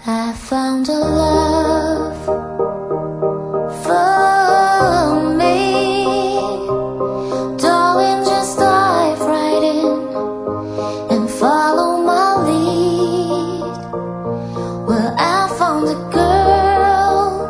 I found a love for me, darling, just dive right in and follow my lead. Well, I found a girl,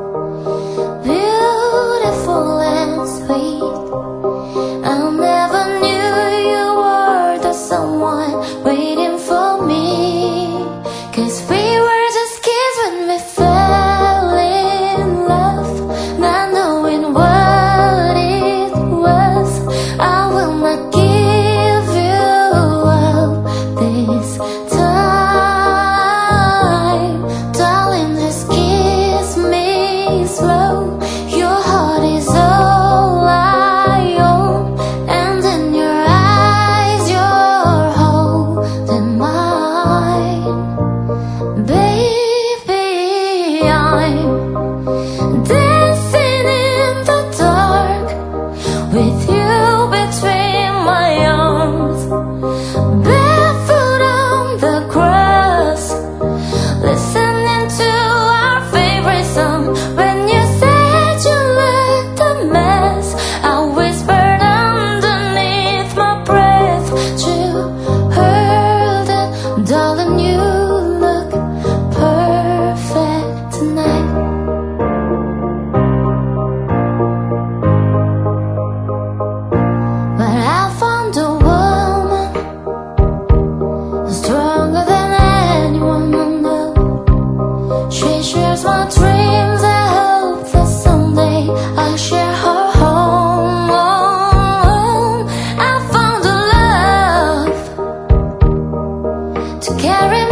beautiful and sweet. I never knew you were the someone waiting for me, 'cause we were just kids when we fell in love, not knowing what it was. I will not give you up this time, darling, just kiss me slow. Your heart is all I own, and in your eyes you're holding mine. Baby, I'm dancing in the dark with you between my arms, barefoot on the grass, listening to our favorite song. When you said you looked a mess, I whispered underneath my breath. You heard it, darling, you look perfect tonight. But I found a woman stronger than anyone I know. She shares my dreams. I hope that someday I'll share her home. I found a love to carry